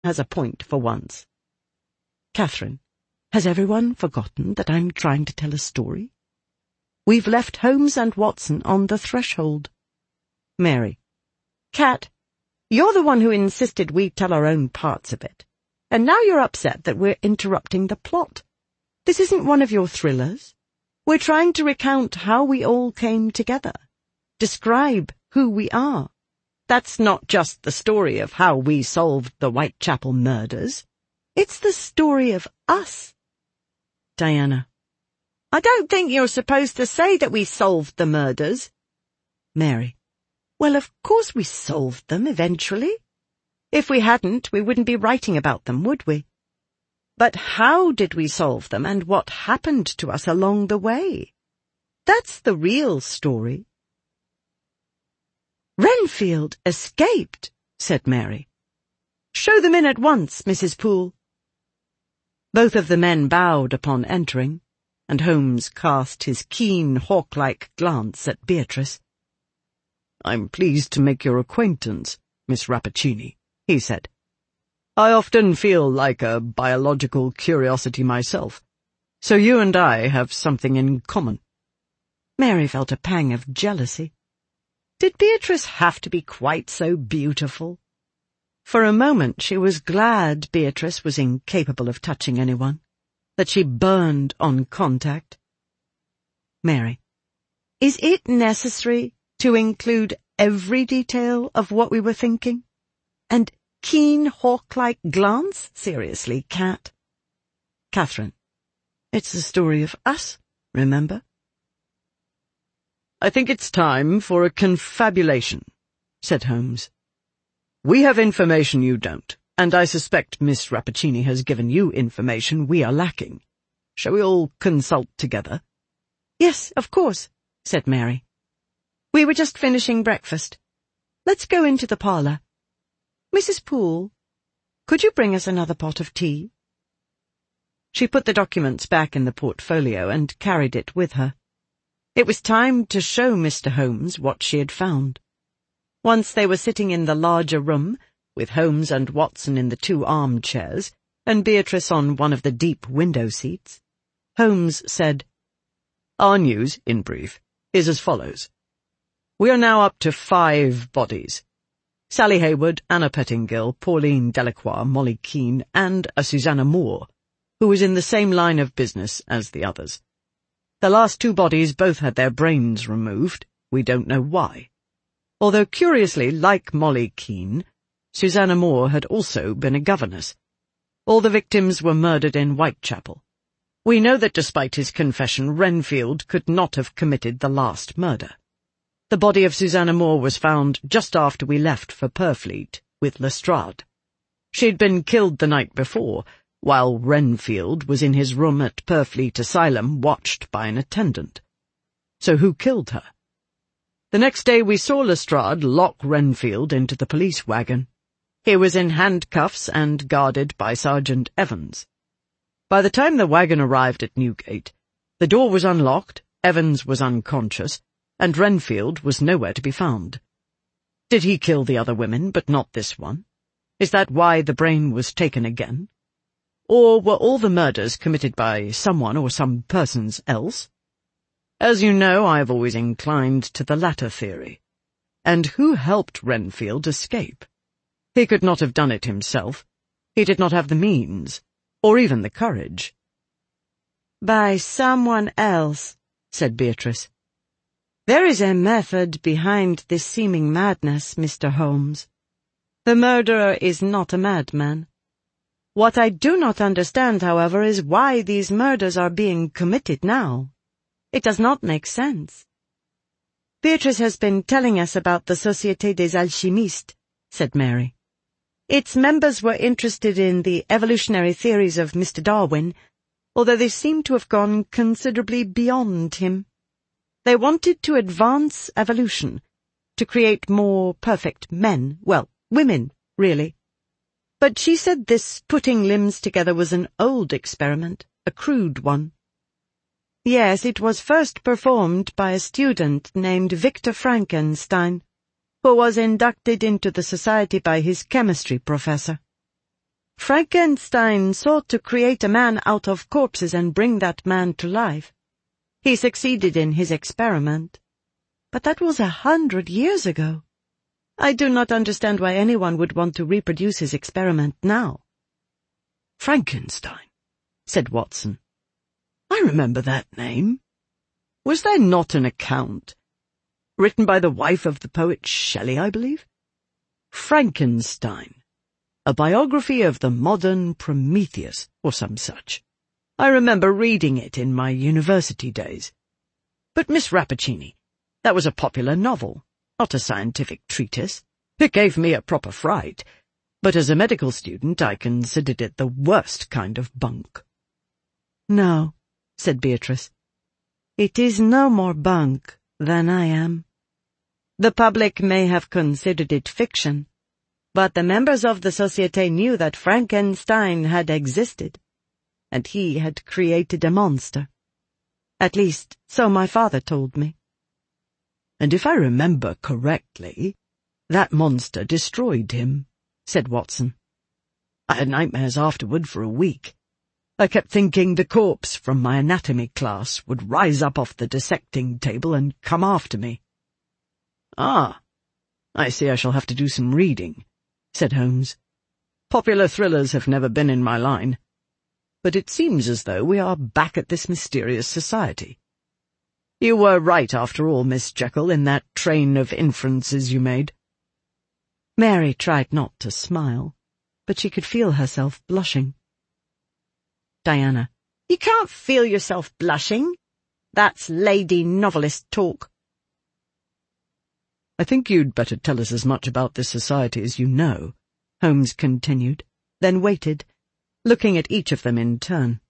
has a point for once. Catherine, has everyone forgotten that I'm trying to tell a story? We've left Holmes and Watson on the threshold. Mary, Cat, you're the one who insisted we tell our own parts of it, and now you're upset that we're interrupting the plot. This isn't one of your thrillers. We're trying to recount how we all came together, describe who we are. That's not just the story of how we solved the Whitechapel murders. It's the story of us. Diana, I don't think you're supposed to say that we solved the murders. Mary, well, of course we solved them eventually. If we hadn't, we wouldn't be writing about them, would we? But how did we solve them, and what happened to us along the way? That's the real story. Renfield escaped, said Mary. Show them in at once, Mrs. Poole. Both of the men bowed upon entering, and Holmes cast his keen, hawk-like glance at Beatrice. "I'm pleased to make your acquaintance, Miss Rappaccini," he said. "I often feel like a biological curiosity myself, so you and I have something in common." Mary felt a pang of jealousy. Did Beatrice have to be quite so beautiful? For a moment she was glad Beatrice was incapable of touching anyone, that she burned on contact. Mary, is it necessary to include every detail of what we were thinking? And keen hawk-like glance? Seriously, Cat. Catherine, it's the story of us, remember? "I think it's time for a confabulation," said Holmes. "We have information you don't, and I suspect Miss Rappaccini has given you information we are lacking. Shall we all consult together?" "Yes, of course," said Mary. "We were just finishing breakfast. Let's go into the parlour. Mrs. Poole, could you bring us another pot of tea?" She put the documents back in the portfolio and carried it with her. It was time to show Mr. Holmes what she had found. Once they were sitting in the larger room, with Holmes and Watson in the 2 armchairs, and Beatrice on one of the deep window seats, Holmes said, "Our news, in brief, is as follows. We are now up to 5 bodies. Sally Hayward, Anna Pettingill, Pauline Delacroix, Molly Keane, and a Susanna Moore, who was in the same line of business as the others. The last 2 bodies both had their brains removed. We don't know why. Although curiously, like Molly Keane, Susanna Moore had also been a governess. All the victims were murdered in Whitechapel. We know that despite his confession, Renfield could not have committed the last murder. The body of Susanna Moore was found just after we left for Purfleet with Lestrade. She had been killed the night before, while Renfield was in his room at Purfleet Asylum watched by an attendant. So who killed her? The next day we saw Lestrade lock Renfield into the police wagon. He was in handcuffs and guarded by Sergeant Evans. By the time the wagon arrived at Newgate, the door was unlocked, Evans was unconscious, and Renfield was nowhere to be found. Did he kill the other women, but not this one? Is that why the brain was taken again? Or were all the murders committed by someone or some persons else? As you know, I have always inclined to the latter theory. And who helped Renfield escape? He could not have done it himself. He did not have the means, or even the courage. "By someone else," said Beatrice. "There is a method behind this seeming madness, Mr. Holmes. The murderer is not a madman. What I do not understand, however, is why these murders are being committed now. It does not make sense." "Beatrice has been telling us about the Société des Alchimistes," said Mary. "Its members were interested in the evolutionary theories of Mr. Darwin, although they seem to have gone considerably beyond him. They wanted to advance evolution, to create more perfect men, well, women, really. But she said this putting limbs together was an old experiment, a crude one. Yes, it was first performed by a student named Victor Frankenstein, who was inducted into the society by his chemistry professor. Frankenstein sought to create a man out of corpses and bring that man to life. He succeeded in his experiment. But that was 100 years ago. I do not understand why anyone would want to reproduce his experiment now." "Frankenstein," said Watson. "I remember that name. Was there not an account, written by the wife of the poet Shelley, I believe? Frankenstein, a biography of the modern Prometheus, or some such. I remember reading it in my university days. But, Miss Rappaccini, that was a popular novel, not a scientific treatise. It gave me a proper fright, but as a medical student I considered it the worst kind of bunk." "No," said Beatrice. "It is no more bunk than I am. The public may have considered it fiction, but the members of the Société knew that Frankenstein had existed, and he had created a monster. At least, so my father told me." "And if I remember correctly, that monster destroyed him," said Watson. "I had nightmares afterward for a week. I kept thinking the corpse from my anatomy class would rise up off the dissecting table and come after me." "Ah, I see I shall have to do some reading," said Holmes. "Popular thrillers have never been in my line. But it seems as though we are back at this mysterious society. You were right, after all, Miss Jekyll, in that train of inferences you made." Mary tried not to smile, but she could feel herself blushing. Diana: "You can't feel yourself blushing. That's lady novelist talk." "I think you'd better tell us as much about this society as you know," Holmes continued, then waited, looking at each of them in turn.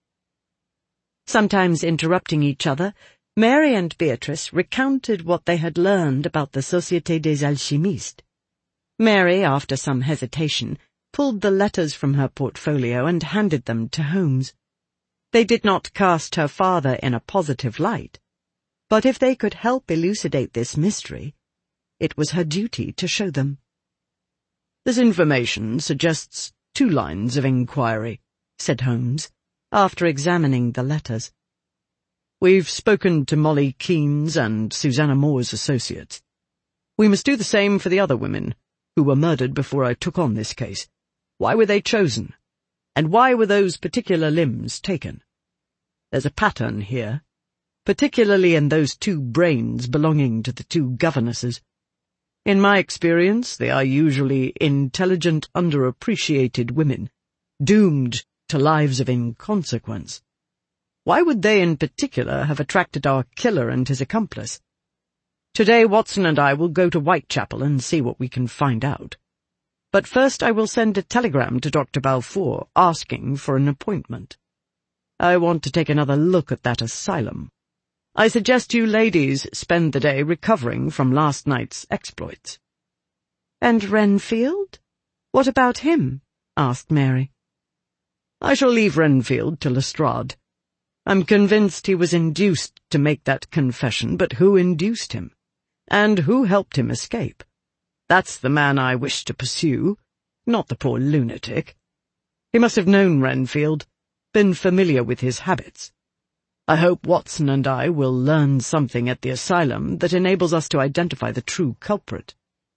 Sometimes interrupting each other, Mary and Beatrice recounted what they had learned about the Société des Alchimistes. Mary, after some hesitation, pulled the letters from her portfolio and handed them to Holmes. They did not cast her father in a positive light, but if they could help elucidate this mystery, it was her duty to show them. "This information suggests 2 lines of inquiry," said Holmes, after examining the letters. "We've spoken to Molly Keynes and Susanna Moore's associates. We must do the same for the other women, who were murdered before I took on this case. Why were they chosen? And why were those particular limbs taken? There's a pattern here, particularly in those 2 brains belonging to the 2 governesses. In my experience, they are usually intelligent, underappreciated women, doomed to lives of inconsequence. Why would they in particular have attracted our killer and his accomplice? Today Watson and I will go to Whitechapel and see what we can find out. But first I will send a telegram to Dr. Balfour asking for an appointment. I want to take another look at that asylum. I suggest you ladies spend the day recovering from last night's exploits." "And Renfield? What about him?" asked Mary. "I shall leave Renfield to Lestrade. I'm convinced he was induced to make that confession, but who induced him? And who helped him escape? That's the man I wish to pursue, not the poor lunatic. He must have known Renfield, been familiar with his habits. I hope Watson and I will learn something at the asylum that enables us to identify the true culprit."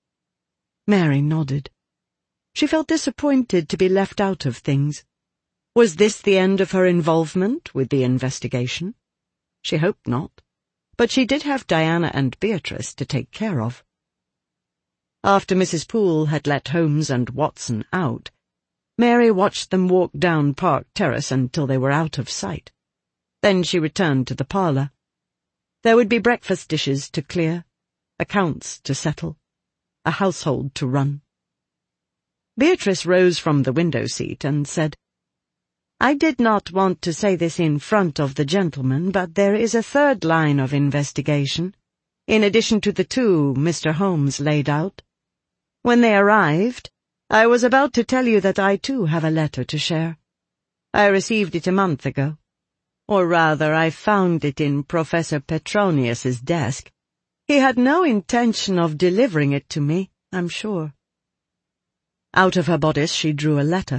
Mary nodded. She felt disappointed to be left out of things. Was this the end of her involvement with the investigation? She hoped not, but she did have Diana and Beatrice to take care of. After Mrs. Poole had let Holmes and Watson out, Mary watched them walk down Park Terrace until they were out of sight. Then she returned to the parlour. There would be breakfast dishes to clear, accounts to settle, a household to run. Beatrice rose from the window seat and said, "I did not want to say this in front of the gentleman, but there is a 3rd line of investigation, in addition to the 2 Mr. Holmes laid out. When they arrived, I was about to tell you that I too have a letter to share. I received it a month ago. Or rather, I found it in Professor Petronius's desk. He had no intention of delivering it to me, I'm sure." Out of her bodice she drew a letter,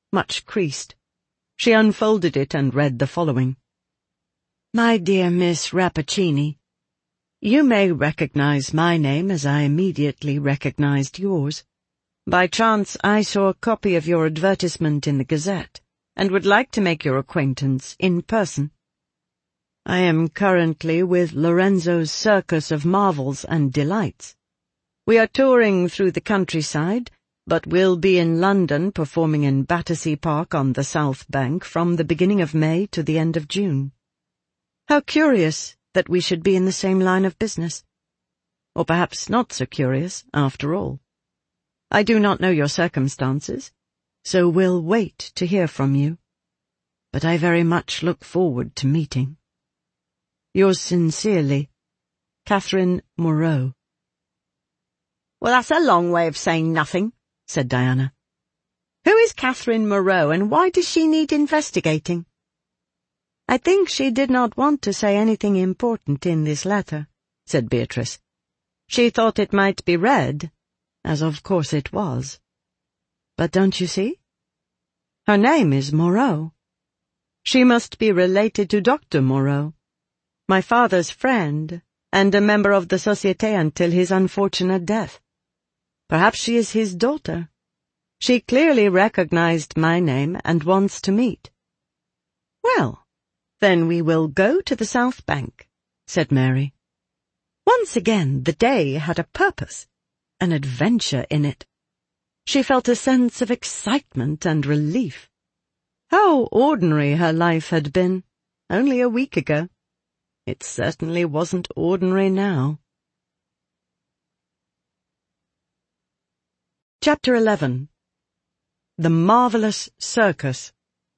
much creased. She unfolded it and read the following. My dear Miss Rappaccini, you may recognize my name as I immediately recognized yours. By chance I saw a copy of your advertisement in the Gazette, and would like to make your acquaintance in person. I am currently with Lorenzo's Circus of Marvels and Delights. We are touring through the countryside, but will be in London performing in Battersea Park on the South Bank from the beginning of May to the end of June. How curious that we should be in the same line of business. Or perhaps not so curious, after all. I do not know your circumstances, so will wait to hear from you. But I very much look forward to meeting. Yours sincerely, Catherine Moreau. Well, that's a long way of saying nothing, said Diana. Who is Catherine Moreau, and why does she need investigating? I think she did not want to say anything important in this letter, said Beatrice. She thought it might be read, as of course it was. But don't you see? Her name is Moreau. She must be related to Dr. Moreau, my father's friend, and a member of the Société until his unfortunate death. Perhaps she is his daughter. She clearly recognized my name and wants to meet. Well, then we will go to the South Bank, said Mary. Once again the day had a purpose, an adventure in it. She felt a sense of excitement and relief. How ordinary her life had been, only a week ago. It certainly wasn't ordinary now. Chapter 11. The Marvelous Circus.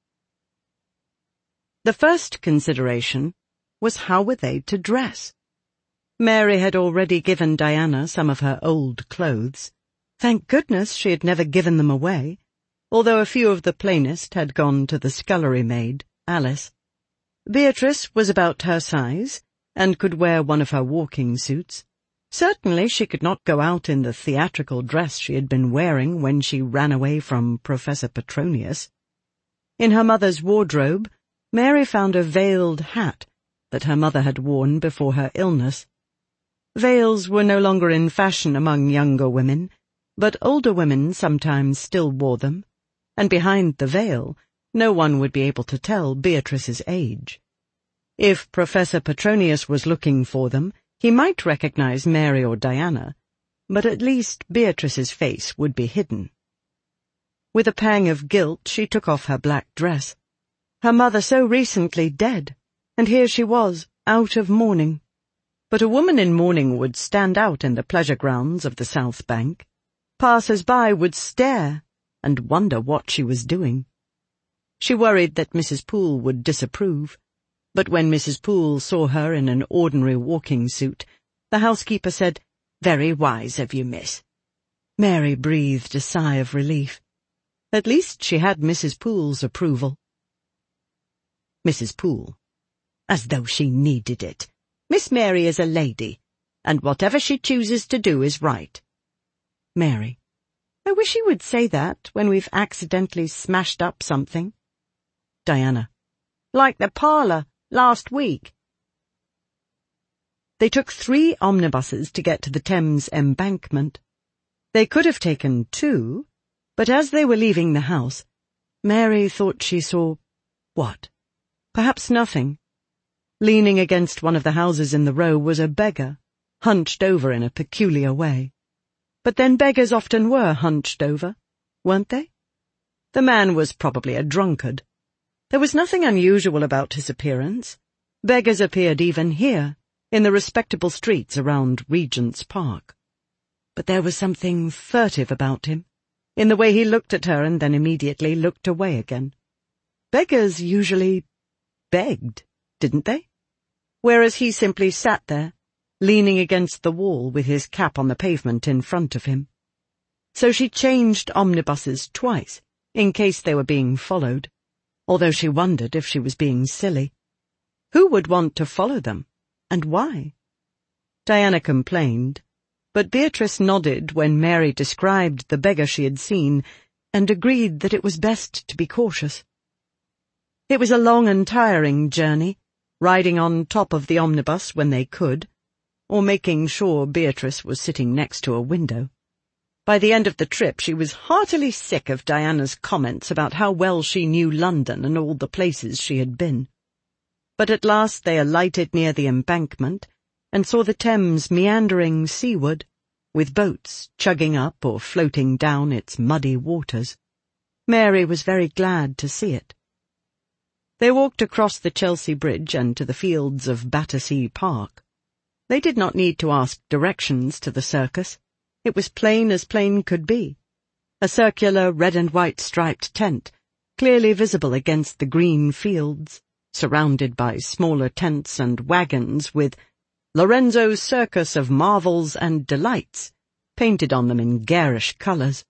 The first consideration was how were they to dress. Mary had already given Diana some of her old clothes. Thank goodness she had never given them away, although a few of the plainest had gone to the scullery maid, Alice. Beatrice was about her size, and could wear one of her walking suits. Certainly she could not go out in the theatrical dress she had been wearing when she ran away from Professor Petronius. In her mother's wardrobe, Mary found a veiled hat that her mother had worn before her illness. Veils were no longer in fashion among younger women, but older women sometimes still wore them, and behind the veil no one would be able to tell Beatrice's age. If Professor Petronius was looking for them, he might recognize Mary or Diana, but at least Beatrice's face would be hidden. With a pang of guilt she took off her black dress. Her mother so recently dead, and here she was, out of mourning. But a woman in mourning would stand out in the pleasure grounds of the South Bank. Passers-by would stare and wonder what she was doing. She worried that Mrs. Poole would disapprove, but when Mrs. Poole saw her in an ordinary walking suit, the housekeeper said, "Very wise of you, miss." Mary breathed a sigh of relief. At least she had Mrs. Poole's approval. Mrs. Poole. As though she needed it. Miss Mary is a lady, and whatever she chooses to do is right. Mary. I wish you would say that when we've accidentally smashed up something. Diana. Like the parlour last week. They took 3 omnibuses to get to the Thames Embankment. They could have taken 2, but as they were leaving the house, Mary thought she saw what? Perhaps nothing. Leaning against one of the houses in the row was a beggar, hunched over in a peculiar way. But then beggars often were hunched over, weren't they? The man was probably a drunkard. There was nothing unusual about his appearance. Beggars appeared even here, in the respectable streets around Regent's Park. But there was something furtive about him, in the way he looked at her and then immediately looked away again. Beggars usually begged, didn't they? Whereas he simply sat there, leaning against the wall with his cap on the pavement in front of him. So she changed omnibuses twice, in case they were being followed, although she wondered if she was being silly. Who would want to follow them, and why? Diana complained, but Beatrice nodded when Mary described the beggar she had seen, and agreed that it was best to be cautious. It was a long and tiring journey, riding on top of the omnibus when they could, or making sure Beatrice was sitting next to a window. By the end of the trip she was heartily sick of Diana's comments about how well she knew London and all the places she had been. But at last they alighted near the embankment and saw the Thames meandering seaward, with boats chugging up or floating down its muddy waters. Mary was very glad to see it. They walked across the Chelsea Bridge and to the fields of Battersea Park. They did not need to ask directions to the circus. It was plain as plain could be. A circular red and white striped tent, clearly visible against the green fields, surrounded by smaller tents and wagons with Lorenzo's Circus of Marvels and Delights painted on them in garish colours.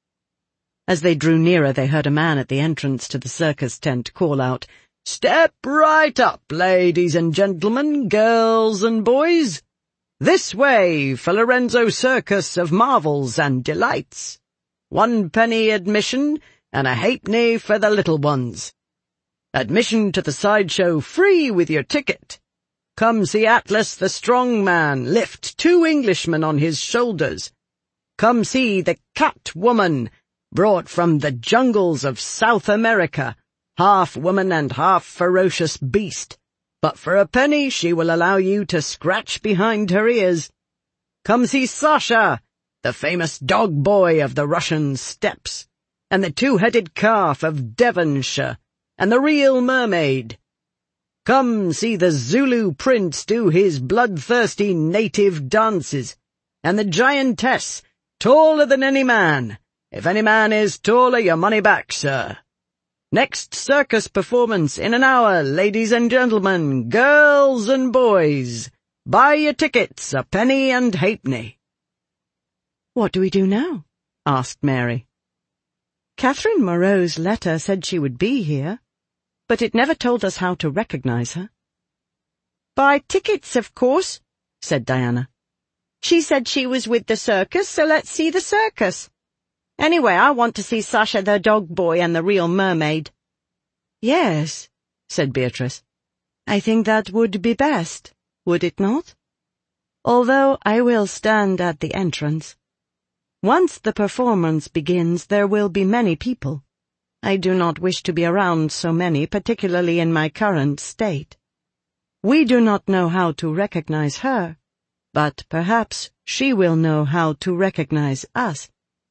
As they drew nearer they heard a man at the entrance to the circus tent call out, "Step right up, ladies and gentlemen, girls and boys. This way for Lorenzo's Circus of Marvels and Delights. 1 penny admission and a halfpenny for the little ones. Admission to the sideshow free with your ticket. Come see Atlas the strong man lift 2 Englishmen on his shoulders. Come see the Cat Woman, brought from the jungles of South America, half woman and half ferocious beast. But for a penny she will allow you to scratch behind her ears. Come see Sasha, the famous dog boy of the Russian steppes, and the 2-headed calf of Devonshire, and the real mermaid. Come see the Zulu prince do his bloodthirsty native dances, and the giantess, taller than any man. If any man is taller, your money back, sir. Next circus performance in an hour, ladies and gentlemen, girls and boys. Buy your tickets, a penny and halfpenny." "What do we do now?" asked Mary. "Catherine Moreau's letter said she would be here, but it never told us how to recognize her." "Buy tickets, of course," said Diana. "She said she was with the circus, so let's see the circus. Anyway, I want to see Sasha the dog boy and the real mermaid." "Yes," said Beatrice. "I think that would be best, would it not? Although I will stand at the entrance. Once the performance begins, there will be many people. I do not wish to be around so many, particularly in my current state. We do not know how to recognize her, but perhaps she will know how to recognize us."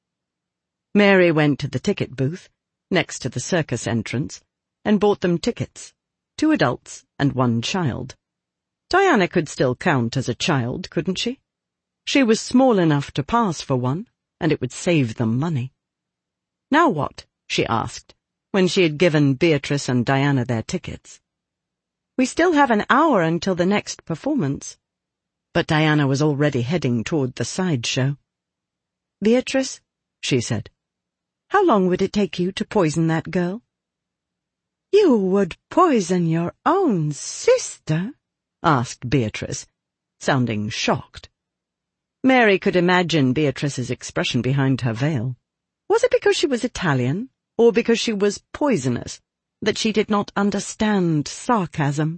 Mary went to the ticket booth, next to the circus entrance, and bought them tickets, 2 adults and 1 child. Diana could still count as a child, couldn't she? She was small enough to pass for one, and it would save them money. "Now what?" she asked, when she had given Beatrice and Diana their tickets. "We still have an hour until the next performance." But Diana was already heading toward the sideshow. "Beatrice," she said, "how long would it take you to poison that girl?" "You would poison your own sister?" asked Beatrice, sounding shocked. Mary could imagine Beatrice's expression behind her veil. Was it because she was Italian, or because she was poisonous, that she did not understand sarcasm?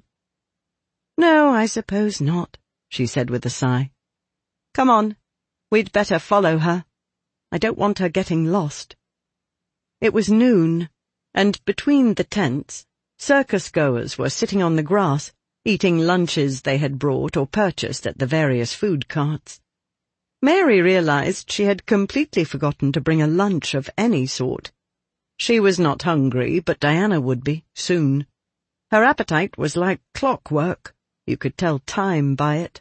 "No, I suppose not," she said with a sigh. "Come on, we'd better follow her. I don't want her getting lost." It was noon, and between the tents, circus-goers were sitting on the grass, eating lunches they had brought or purchased at the various food carts. Mary realized she had completely forgotten to bring a lunch of any sort. She was not hungry, but Diana would be, soon. Her appetite was like clockwork. You could tell time by it.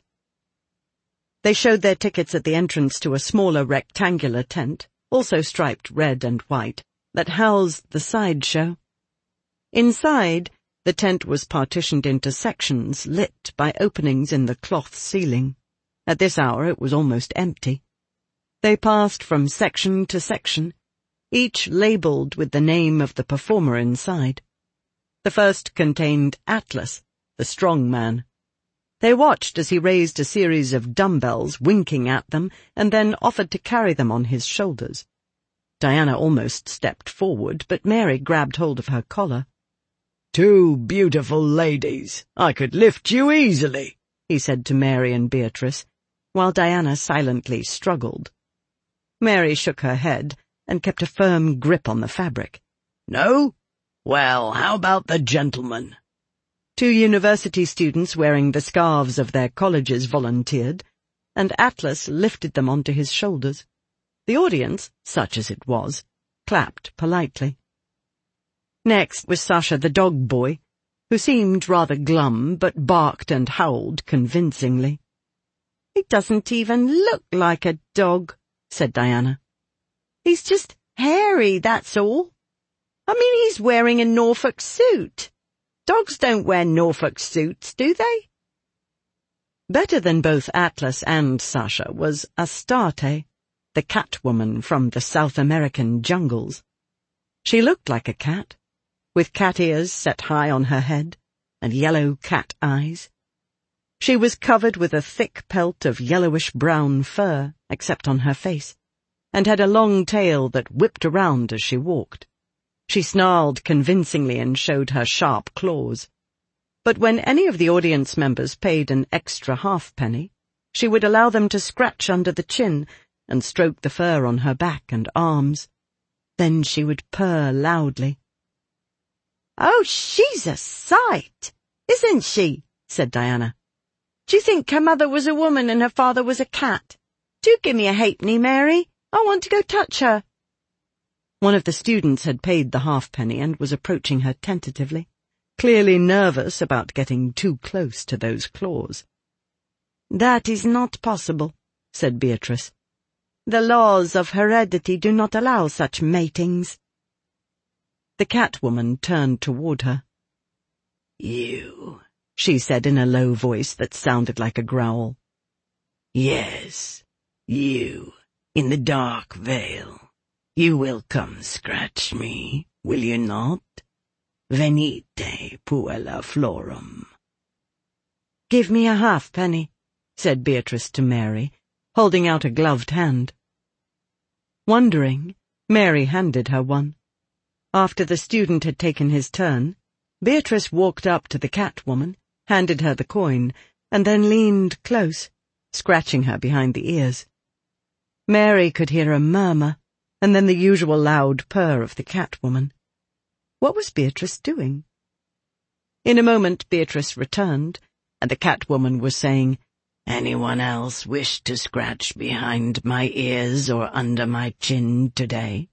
They showed their tickets at the entrance to a smaller rectangular tent, also striped red and white, that housed the sideshow. Inside, the tent was partitioned into sections lit by openings in the cloth ceiling. At this hour it was almost empty. They passed from section to section, each labelled with the name of the performer inside. The first contained Atlas, the strong man. They watched as he raised a series of dumbbells, winking at them, and then offered to carry them on his shoulders. Diana almost stepped forward, but Mary grabbed hold of her collar. "Two beautiful ladies. I could lift you easily," he said to Mary and Beatrice, while Diana silently struggled. Mary shook her head and kept a firm grip on the fabric. "No? Well, how about the gentlemen?" 2 university students wearing the scarves of their colleges volunteered, and Atlas lifted them onto his shoulders. The audience, such as it was, clapped politely. Next was Sasha the dog boy, who seemed rather glum but barked and howled convincingly. "He doesn't even look like a dog," said Diana. "He's just hairy, that's all. I mean, he's wearing a Norfolk suit. Dogs don't wear Norfolk suits, do they?" Better than both Atlas and Sasha was Astarte, the Catwoman from the South American jungles. She looked like a cat, with cat ears set high on her head and yellow cat eyes. She was covered with a thick pelt of yellowish-brown fur, except on her face, and had a long tail that whipped around as she walked. She snarled convincingly and showed her sharp claws. But when any of the audience members paid an extra halfpenny, she would allow them to scratch under the chin and stroke the fur on her back and arms. Then she would purr loudly. "Oh, she's a sight, isn't she?" said Diana. "Do you think her mother was a woman and her father was a cat? Do give me a halfpenny, Mary. I want to go touch her." One of the students had paid the halfpenny and was approaching her tentatively, clearly nervous about getting too close to those claws. "That is not possible," said Beatrice. "The laws of heredity do not allow such matings." The Catwoman turned toward her. "You," she said in a low voice that sounded like a growl. "Yes, you, in the dark veil. You will come scratch me, will you not? Venite, puella florum." "Give me a halfpenny," said Beatrice to Mary, holding out a gloved hand. Wondering, Mary handed her one. After the student had taken his turn, Beatrice walked up to the Catwoman, handed her the coin, and then leaned close, scratching her behind the ears. Mary could hear a murmur, and then the usual loud purr of the Catwoman. What was Beatrice doing? In a moment Beatrice returned, and the Catwoman was saying, "Anyone else wish to scratch behind my ears or under my chin today?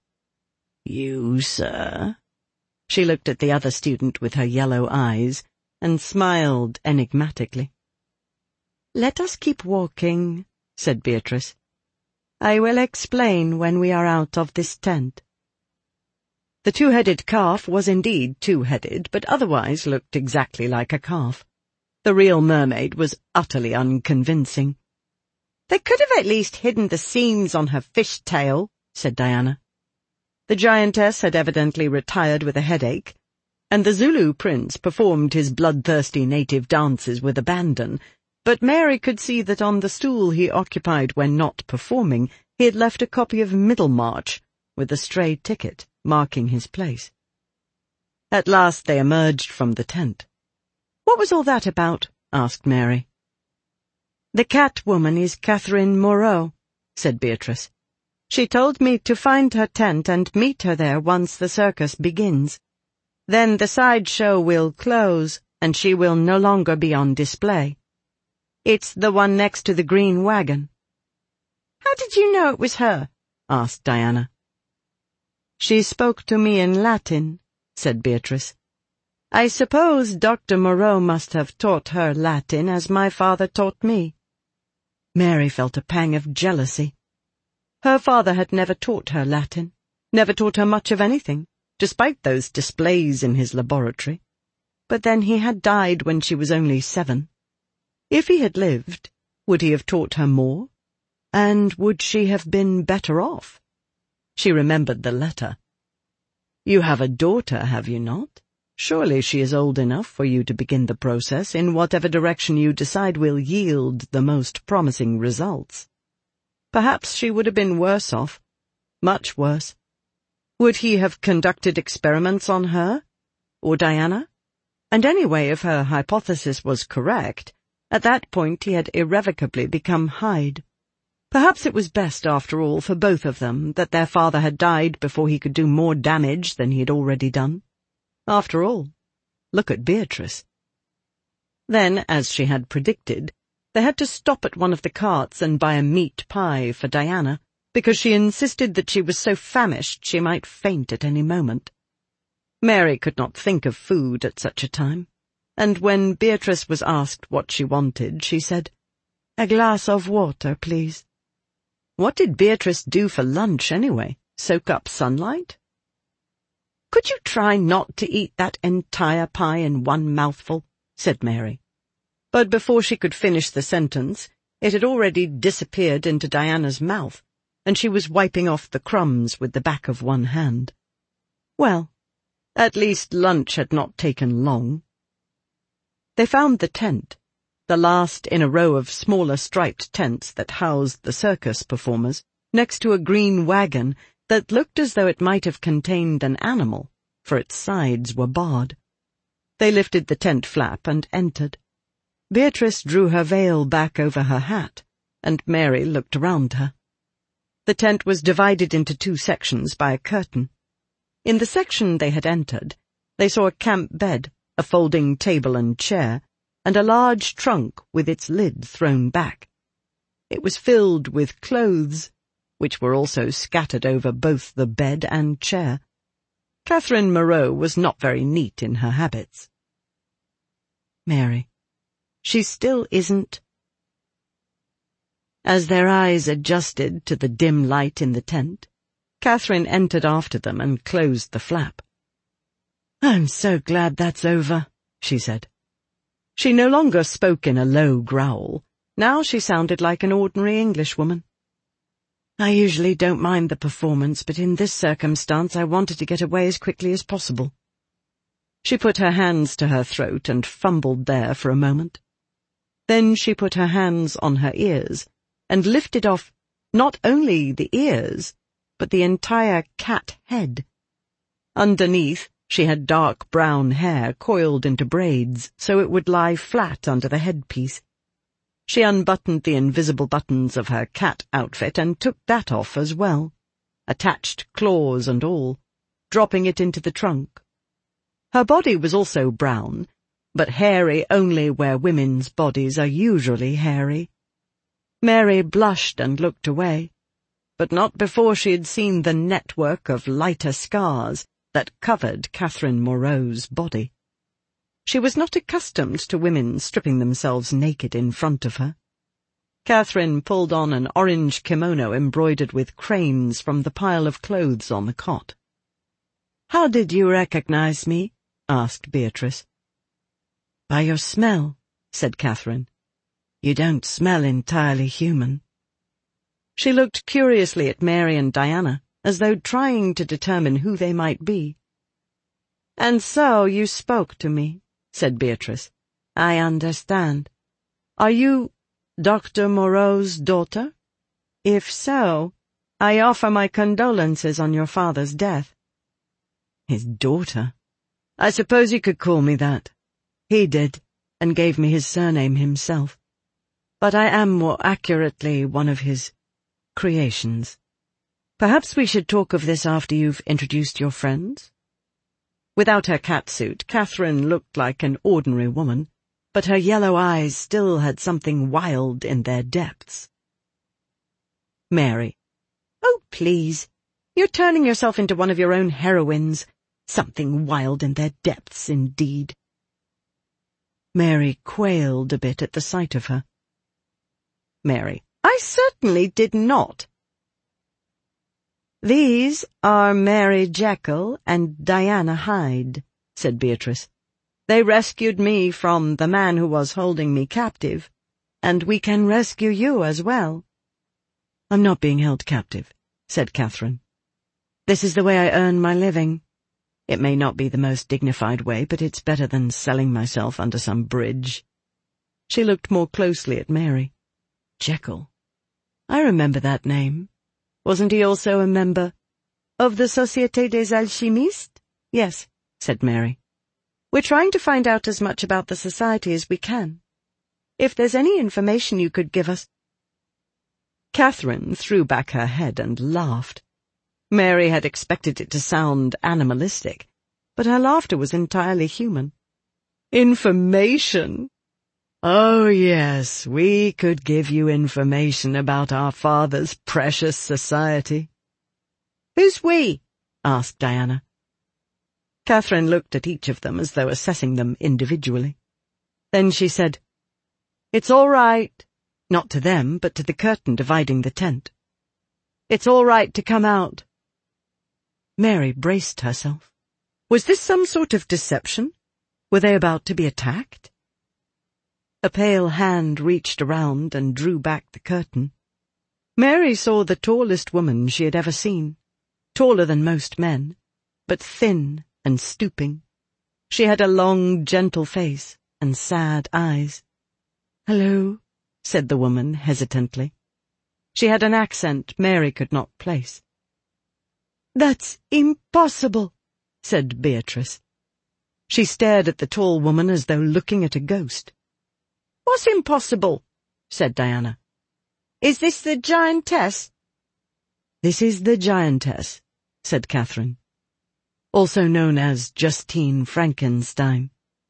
You, sir?" She looked at the other student with her yellow eyes and smiled enigmatically. "Let us keep walking," said Beatrice. "I will explain when we are out of this tent." The 2-headed calf was indeed 2-headed, but otherwise looked exactly like a calf. The real mermaid was utterly unconvincing. "They could have at least hidden the seams on her fishtail," said Diana. The giantess had evidently retired with a headache, and the Zulu prince performed his bloodthirsty native dances with abandon, but Mary could see that on the stool he occupied when not performing he had left a copy of Middlemarch, with a stray ticket marking his place. At last they emerged from the tent. "What was all that about?" asked Mary. "The Catwoman is Catherine Moreau," said Beatrice. "She told me to find her tent and meet her there once the circus begins. Then the sideshow will close, and she will no longer be on display. It's the one next to the green wagon." "How did you know it was her?" asked Diana. "She spoke to me in Latin," said Beatrice. "I suppose Dr. Moreau must have taught her Latin as my father taught me." Mary felt a pang of jealousy. Her father had never taught her Latin, never taught her much of anything, despite those displays in his laboratory. But then he had died when she was only 7. If he had lived, would he have taught her more? And would she have been better off? She remembered the letter. "You have a daughter, have you not? Surely she is old enough for you to begin the process in whatever direction you decide will yield the most promising results." Perhaps she would have been worse off, much worse, Would he have conducted experiments on her? Or Diana? And anyway, if her hypothesis was correct, at that point he had irrevocably become Hyde. Perhaps it was best, after all, for both of them that their father had died before he could do more damage than he had already done. After all, look at Beatrice. Then, as she had predicted, they had to stop at one of the carts and buy a meat pie for Diana, because she insisted that she was so famished she might faint at any moment. Mary could not think of food at such a time, and when Beatrice was asked what she wanted, she said, "A glass of water, please." What did Beatrice do for lunch, anyway? Soak up sunlight? "Could you try not to eat that entire pie in one mouthful?" said Mary. But before she could finish the sentence, it had already disappeared into Diana's mouth, and she was wiping off the crumbs with the back of one hand. Well, at least lunch had not taken long. They found the tent, the last in a row of smaller striped tents that housed the circus performers, next to a green wagon that looked as though it might have contained an animal, for its sides were barred. They lifted the tent flap and entered. Beatrice drew her veil back over her hat, and Mary looked around her. The tent was divided into two sections by a curtain. In the section they had entered, they saw a camp bed, a folding table and chair, and a large trunk with its lid thrown back. It was filled with clothes, which were also scattered over both the bed and chair. Catherine Moreau was not very neat in her habits. "Mary, she still isn't—" As their eyes adjusted to the dim light in the tent, Catherine entered after them and closed the flap. "I'm so glad that's over," she said. She no longer spoke in a low growl. Now she sounded like an ordinary Englishwoman. "I usually don't mind the performance, but in this circumstance I wanted to get away as quickly as possible." She put her hands to her throat and fumbled there for a moment. Then she put her hands on her ears and lifted off not only the ears, but the entire cat head. Underneath, she had dark brown hair coiled into braids so it would lie flat under the headpiece. She unbuttoned the invisible buttons of her cat outfit and took that off as well, attached claws and all, dropping it into the trunk. Her body was also brown, but hairy only where women's bodies are usually hairy. Mary blushed and looked away, but not before she had seen the network of lighter scars that covered Catherine Moreau's body. She was not accustomed to women stripping themselves naked in front of her. Catherine pulled on an orange kimono embroidered with cranes from the pile of clothes on the cot. "How did you recognize me?" asked Beatrice. "By your smell," said Catherine. "You don't smell entirely human." She looked curiously at Mary and Diana, as though trying to determine who they might be. "And so you spoke to me," said Beatrice. "I understand. Are you Dr. Moreau's daughter? If so, I offer my condolences on your father's death." "His daughter? I suppose you could call me that. He did, and gave me his surname himself. But I am more accurately one of his creations. Perhaps we should talk of this after you've introduced your friends?" Without her catsuit, Catherine looked like an ordinary woman, but her yellow eyes still had something wild in their depths. Mary. "Oh, please. You're turning yourself into one of your own heroines. Something wild in their depths, indeed." Mary quailed a bit at the sight of her. Mary. "I certainly did not." "These are Mary Jekyll and Diana Hyde," said Beatrice. "They rescued me from the man who was holding me captive, and we can rescue you as well." "I'm not being held captive," said Catherine. "This is the way I earn my living. It may not be the most dignified way, but it's better than selling myself under some bridge." She looked more closely at Mary. "Jekyll. I remember that name. Wasn't he also a member—" Of the Société des Alchimistes? Yes, said Mary. We're trying to find out as much about the society as we can. If there's any information you could give us— Catherine threw back her head and laughed. Mary had expected it to sound animalistic, but her laughter was entirely human. Information? Oh yes, we could give you information about our father's precious society. Who's we? Asked Diana. Catherine looked at each of them as though assessing them individually. Then she said, "It's all right," not to them, but to the curtain dividing the tent. "It's all right to come out." Mary braced herself. Was this some sort of deception? Were they about to be attacked? A pale hand reached around and drew back the curtain. Mary saw the tallest woman she had ever seen, taller than most men, but thin and stooping. She had a long, gentle face and sad eyes. "Hello," said the woman hesitantly. She had an accent Mary could not place. "That's impossible," said Beatrice. She stared at the tall woman as though looking at a ghost. "What's impossible?" said Diana. "Is this the giantess?" "This is the giantess," said Catherine, "also known as Justine Frankenstein."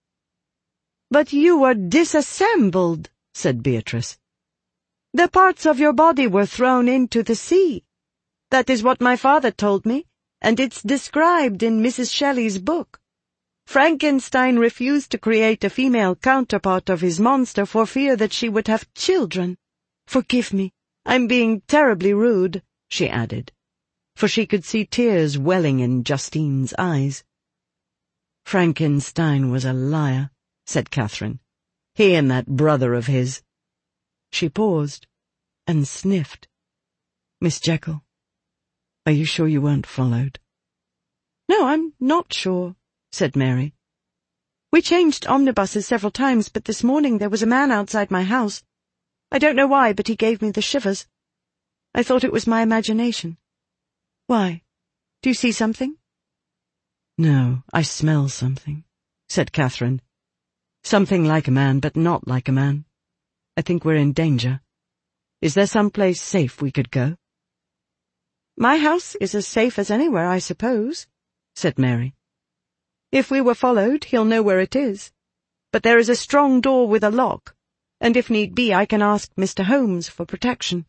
"But you were disassembled," said Beatrice. "The parts of your body were thrown into the sea. That is what my father told me, and it's described in Mrs. Shelley's book. Frankenstein refused to create a female counterpart of his monster for fear that she would have children. Forgive me, I'm being terribly rude," she added, for she could see tears welling in Justine's eyes. "Frankenstein was a liar," said Catherine. "He and that brother of his." She paused and sniffed. "Miss Jekyll, are you sure you weren't followed?" "No, I'm not sure," said Mary. "We changed omnibuses several times, but this morning there was a man outside my house. I don't know why, but he gave me the shivers. I thought it was my imagination. Why? Do you see something?" "No, I smell something," said Catherine. "Something like a man, but not like a man. I think we're in danger. Is there some place safe we could go?" "My house is as safe as anywhere, I suppose," said Mary. "If we were followed, he'll know where it is. But there is a strong door with a lock, and if need be, I can ask Mr. Holmes for protection."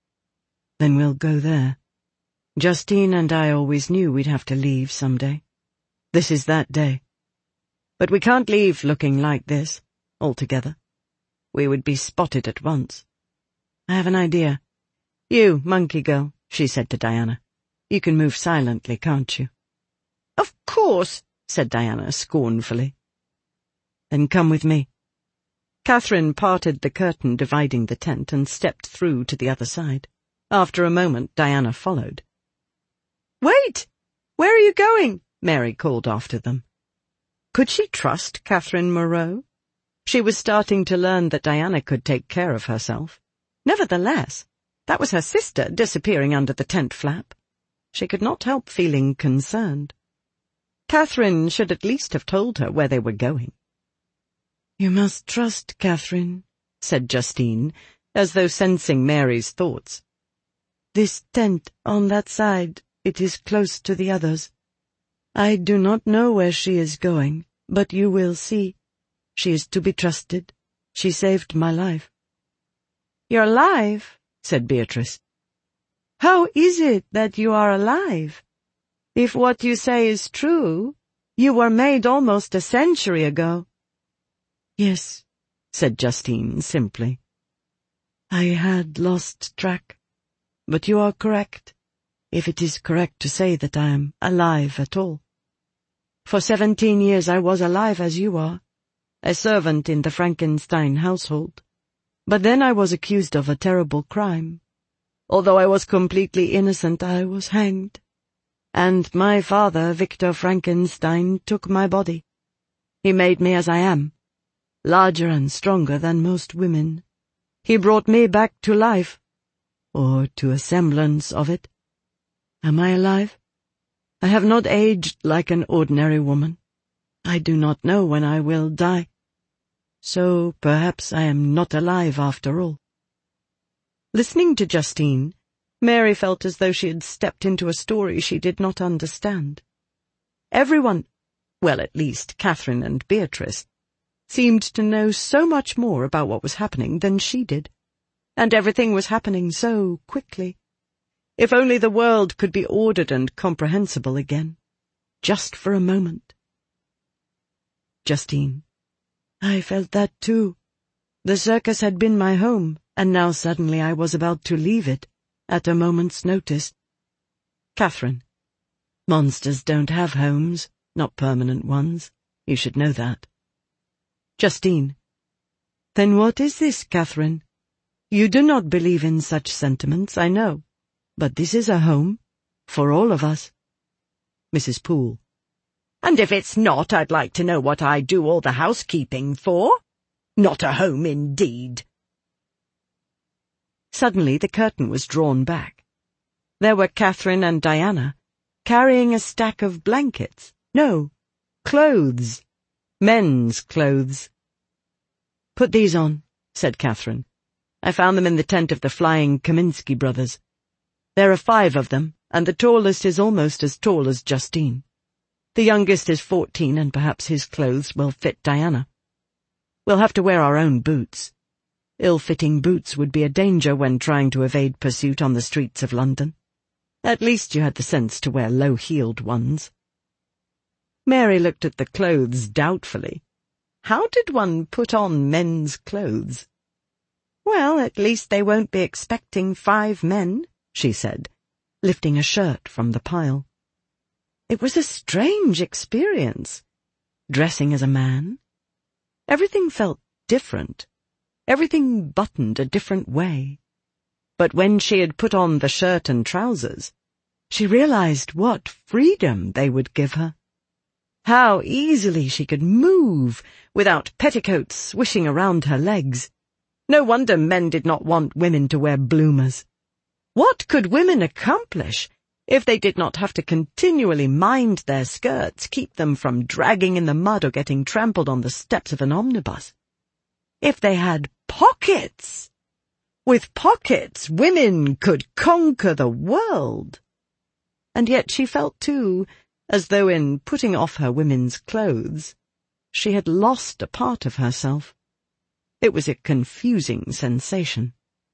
"Then we'll go there. Justine and I always knew we'd have to leave someday. This is that day. But we can't leave looking like this, altogether. We would be spotted at once. I have an idea. You, monkey girl," she said to Diana. "You can move silently, can't you?" "Of course," said Diana scornfully. "Then come with me." Catherine parted the curtain dividing the tent and stepped through to the other side. After a moment, Diana followed. "Wait! Where are you going?" Mary called after them. Could she trust Catherine Moreau? She was starting to learn that Diana could take care of herself. Nevertheless, that was her sister disappearing under the tent flap. She could not help feeling concerned. Catherine should at least have told her where they were going. "You must trust Catherine," said Justine, as though sensing Mary's thoughts. "This tent on that side, it is close to the others. I do not know where she is going, but you will see. She is to be trusted. She saved my life." "You're alive?" said Beatrice. "How is it that you are alive? If what you say is true, you were made almost a century ago." "Yes," said Justine simply. "I had lost track, but you are correct, if it is correct to say that I am alive at all. For 17 years I was alive as you are, a servant in the Frankenstein household. But then I was accused of a terrible crime. Although I was completely innocent, I was hanged. And my father, Victor Frankenstein, took my body. He made me as I am, larger and stronger than most women. He brought me back to life, or to a semblance of it. Am I alive? I have not aged like an ordinary woman. I do not know when I will die. So perhaps I am not alive after all." Listening to Justine, Mary felt as though she had stepped into a story she did not understand. Everyone, well, at least Catherine and Beatrice, seemed to know so much more about what was happening than she did, and everything was happening so quickly. If only the world could be ordered and comprehensible again, just for a moment. Justine: "I felt that too. The circus had been my home, and now suddenly I was about to leave it, at a moment's notice." Catherine: "Monsters don't have homes, not permanent ones. You should know that." Justine: "Then what is this, Catherine? You do not believe in such sentiments, I know, but this is a home, for all of us." Mrs. Poole: "And if it's not, I'd like to know what I do all the housekeeping for. Not a home, indeed." Suddenly the curtain was drawn back. There were Catherine and Diana, carrying a stack of blankets. No, clothes. Men's clothes. "Put these on," said Catherine. "I found them in the tent of the Flying Kaminsky brothers. There are 5 of them, and the tallest is almost as tall as Justine. The youngest is 14, and perhaps his clothes will fit Diana. We'll have to wear our own boots. Ill-fitting boots would be a danger when trying to evade pursuit on the streets of London. At least you had the sense to wear low-heeled ones." Mary looked at the clothes doubtfully. How did one put on men's clothes? "Well, at least they won't be expecting 5 men," she said, lifting a shirt from the pile. It was a strange experience, dressing as a man. Everything felt different. Everything buttoned a different way. But when she had put on the shirt and trousers, she realized what freedom they would give her. How easily she could move without petticoats swishing around her legs. No wonder men did not want women to wear bloomers. What could women accomplish if they did not have to continually mind their skirts, keep them from dragging in the mud or getting trampled on the steps of an omnibus? If they had pockets! With pockets, women could conquer the world. And yet she felt, too, as though in putting off her women's clothes, she had lost a part of herself. It was a confusing sensation.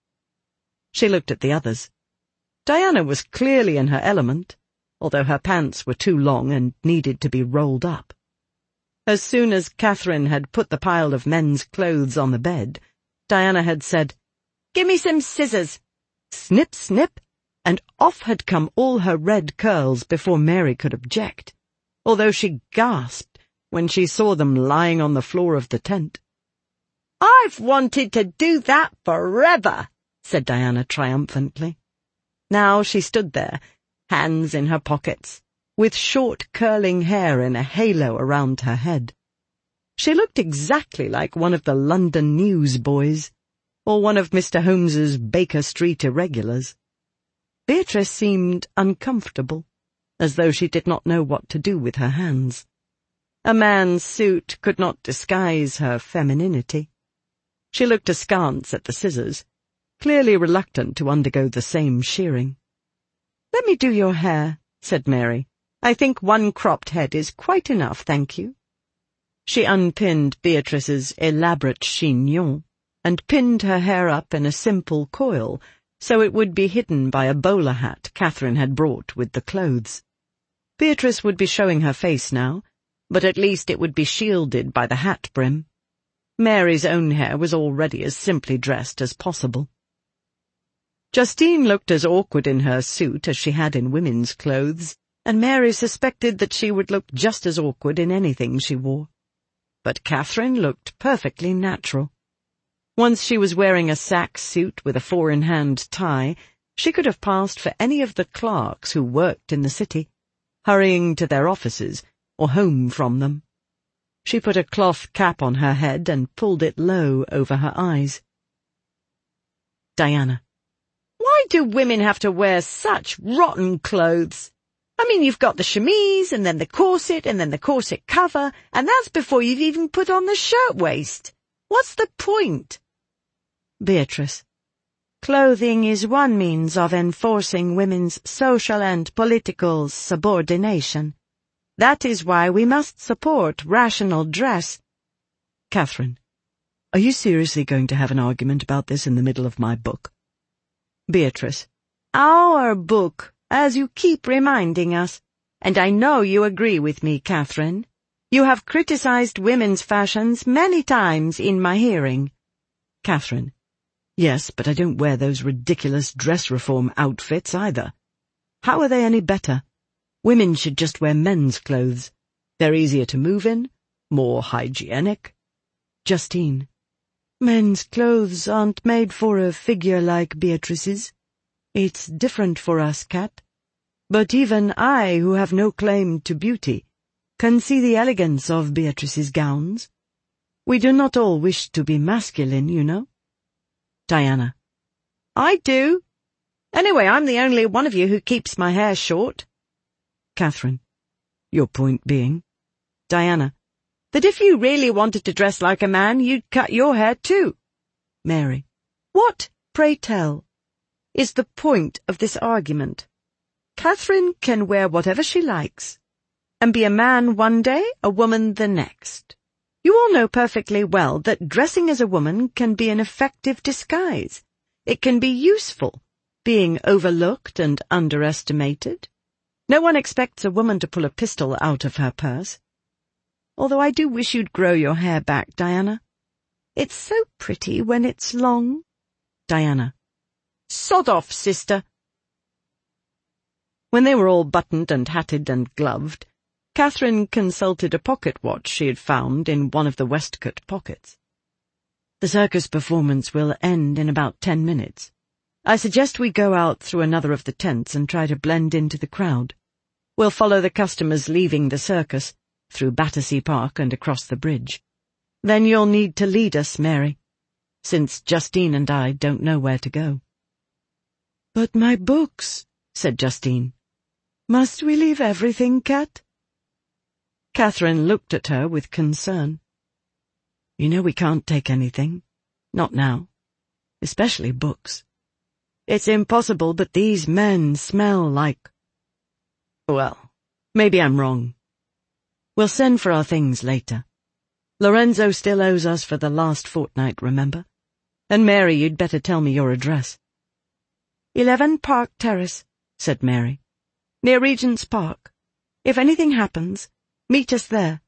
She looked at the others. Diana was clearly in her element, although her pants were too long and needed to be rolled up. As soon as Catherine had put the pile of men's clothes on the bed, Diana had said, "Give me some scissors." Snip, snip, and off had come all her red curls before Mary could object, although she gasped when she saw them lying on the floor of the tent. "I've wanted to do that forever," said Diana triumphantly. Now she stood there, hands in her pockets, with short curling hair in a halo around her head. She looked exactly like one of the London newsboys, or one of Mr. Holmes's Baker Street irregulars. Beatrice seemed uncomfortable, as though she did not know what to do with her hands. A man's suit could not disguise her femininity. She looked askance at the scissors, clearly reluctant to undergo the same shearing. "Let me do your hair," said Mary. "I think one cropped head is quite enough, thank you." She unpinned Beatrice's elaborate chignon and pinned her hair up in a simple coil, so it would be hidden by a bowler hat Catherine had brought with the clothes. Beatrice would be showing her face now, but at least it would be shielded by the hat brim. Mary's own hair was already as simply dressed as possible. Justine looked as awkward in her suit as she had in women's clothes, and Mary suspected that she would look just as awkward in anything she wore. But Catherine looked perfectly natural. Once she was wearing a sack suit with a four-in-hand tie, she could have passed for any of the clerks who worked in the city, hurrying to their offices or home from them. She put a cloth cap on her head and pulled it low over her eyes. Diana: "Why do women have to wear such rotten clothes? I mean, you've got the chemise, and then the corset, and then the corset cover, and that's before you've even put on the shirtwaist. What's the point? Beatrice, clothing is one means of enforcing women's social and political subordination. That is why we must support rational dress. Catherine, are you seriously going to have an argument about this in the middle of my book? Beatrice, our book, as you keep reminding us, and I know you agree with me, Catherine. You have criticized women's fashions many times in my hearing. Catherine, yes, but I don't wear those ridiculous dress reform outfits either. How are they any better? Women should just wear men's clothes. They're easier to move in, more hygienic. Justine, men's clothes aren't made for a figure like Beatrice's. It's different for us, Cat. But even I, who have no claim to beauty, can see the elegance of Beatrice's gowns. We do not all wish to be masculine, you know. Diana, I do. Anyway, I'm the only one of you who keeps my hair short. Catherine, your point being? Diana, that if you really wanted to dress like a man, you'd cut your hair too. Mary, what, pray tell, is the point of this argument? Catherine can wear whatever she likes, and be a man one day, a woman the next. You all know perfectly well that dressing as a woman can be an effective disguise. It can be useful, being overlooked and underestimated. No one expects a woman to pull a pistol out of her purse. Although I do wish you'd grow your hair back, Diana. It's so pretty when it's long. Diana, sod off, sister. When they were all buttoned and hatted and gloved, Catherine consulted a pocket watch she had found in one of the waistcoat pockets. The circus performance will end in about 10 minutes. I suggest we go out through another of the tents and try to blend into the crowd. We'll follow the customers leaving the circus, through Battersea Park and across the bridge. Then you'll need to lead us, Mary, since Justine and I don't know where to go. But my books, said Justine. Must we leave everything, Cat? Catherine looked at her with concern. You know we can't take anything. Not now. Especially books. It's impossible, but these men smell like... Well, maybe I'm wrong. We'll send for our things later. Lorenzo still owes us for the last fortnight, remember? And Mary, you'd better tell me your address. 11 Park Terrace, said Mary. Near Regent's Park. If anything happens, meet us there.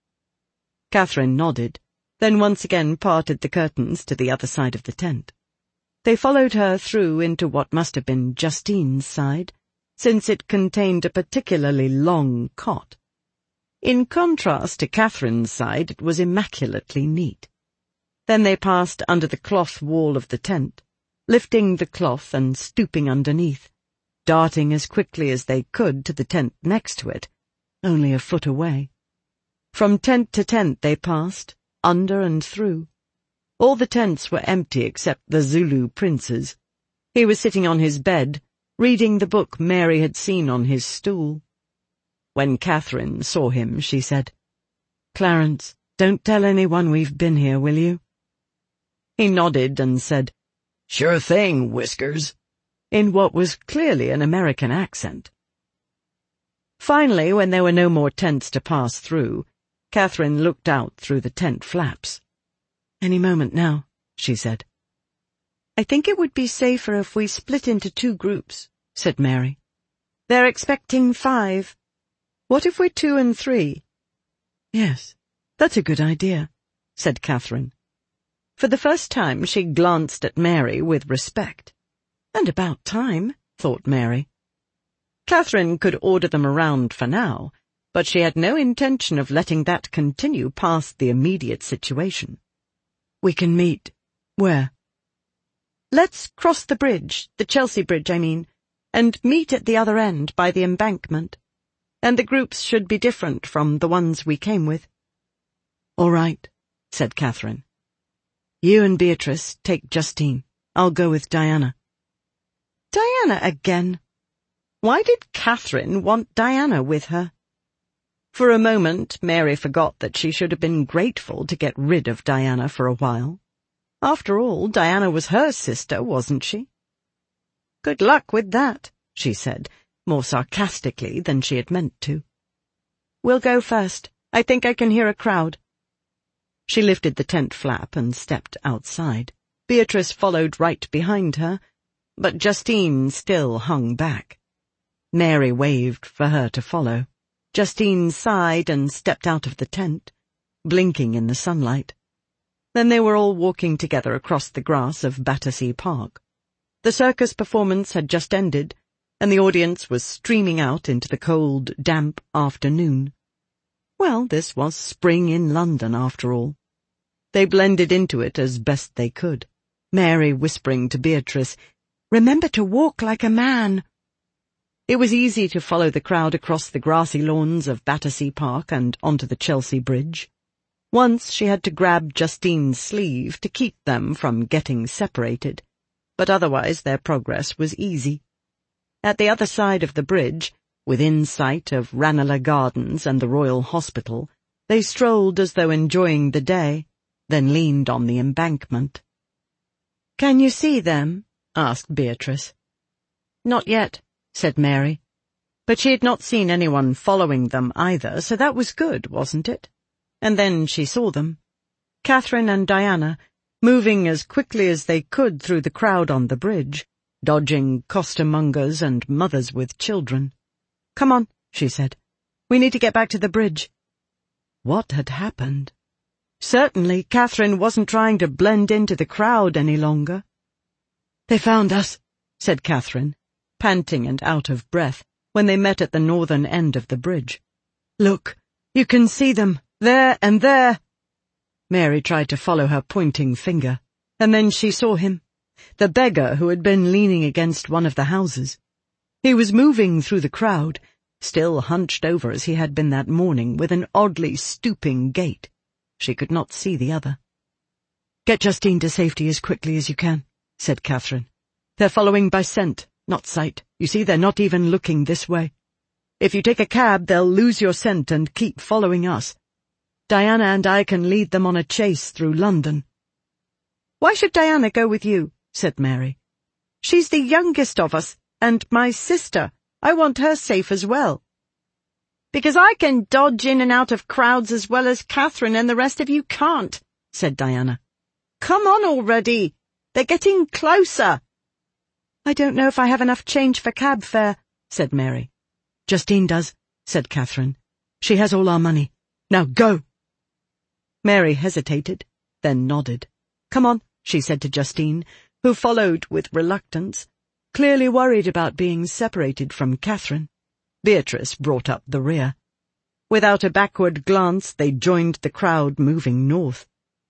Catherine nodded, then once again parted the curtains to the other side of the tent. They followed her through into what must have been Justine's side, since it contained a particularly long cot. In contrast to Catherine's side, it was immaculately neat. Then they passed under the cloth wall of the tent, lifting the cloth and stooping underneath, darting as quickly as they could to the tent next to it, only a foot away. From tent to tent they passed, under and through. All the tents were empty except the Zulu prince's. He was sitting on his bed, reading the book Mary had seen on his stool. When Catherine saw him, she said, "Clarence, don't tell anyone we've been here, will you?" He nodded and said, "Sure thing, Whiskers," in what was clearly an American accent. Finally, when there were no more tents to pass through, Catherine looked out through the tent flaps. "Any moment now," she said. "I think it would be safer if we split into 2 groups," said Mary. "They're expecting 5. What if we're 2 and 3? "Yes, that's a good idea," said Catherine. For the first time she glanced at Mary with respect. And about time, thought Mary. Catherine could order them around for now, but she had no intention of letting that continue past the immediate situation. "We can meet. Where?" "Let's cross the bridge, the Chelsea Bridge, I mean, and meet at the other end by the embankment. And the groups should be different from the ones we came with." "All right," said Catherine. "You and Beatrice take Justine. I'll go with Diana." "Diana again?" Why did Catherine want Diana with her? For a moment, Mary forgot that she should have been grateful to get rid of Diana for a while. After all, Diana was her sister, wasn't she? "Good luck with that," she said, more sarcastically than she had meant to. "We'll go first. I think I can hear a crowd." She lifted the tent flap and stepped outside. Beatrice followed right behind her, but Justine still hung back. Mary waved for her to follow. Justine sighed and stepped out of the tent, blinking in the sunlight. Then they were all walking together across the grass of Battersea Park. The circus performance had just ended, and the audience was streaming out into the cold, damp afternoon. Well, this was spring in London, after all. They blended into it as best they could, Mary whispering to Beatrice, "Remember to walk like a man." It was easy to follow the crowd across the grassy lawns of Battersea Park and onto the Chelsea Bridge. Once she had to grab Justine's sleeve to keep them from getting separated, but otherwise their progress was easy. At the other side of the bridge, within sight of Ranelagh Gardens and the Royal Hospital, they strolled as though enjoying the day, then leaned on the embankment. "Can you see them?" asked Beatrice. "Not yet," said Mary. But she had not seen anyone following them either, so that was good, wasn't it? And then she saw them. Catherine and Diana, moving as quickly as they could through the crowd on the bridge, dodging costermongers and mothers with children. "Come on," she said. "We need to get back to the bridge." What had happened? Certainly, Catherine wasn't trying to blend into the crowd any longer. "They found us," said Catherine, panting and out of breath, when they met at the northern end of the bridge. "Look, you can see them, there and there." Mary tried to follow her pointing finger, and then she saw him, the beggar who had been leaning against one of the houses. He was moving through the crowd, still hunched over as he had been that morning, with an oddly stooping gait. She could not see the other. "Get Justine to safety as quickly as you can," said Catherine. "They're following by scent, not sight. You see, they're not even looking this way. If you take a cab, they'll lose your scent and keep following us. Diana and I can lead them on a chase through London." "Why should Diana go with you?" said Mary. "She's the youngest of us, and my sister. I want her safe as well." "Because I can dodge in and out of crowds as well as Catherine, and the rest of you can't," said Diana. "Come on already. They're getting closer." "I don't know if I have enough change for cab fare," said Mary. "Justine does," said Catherine. "She has all our money. Now go." Mary hesitated, then nodded. "Come on," she said to Justine, who followed with reluctance, clearly worried about being separated from Catherine. Beatrice brought up the rear. Without a backward glance, they joined the crowd moving north.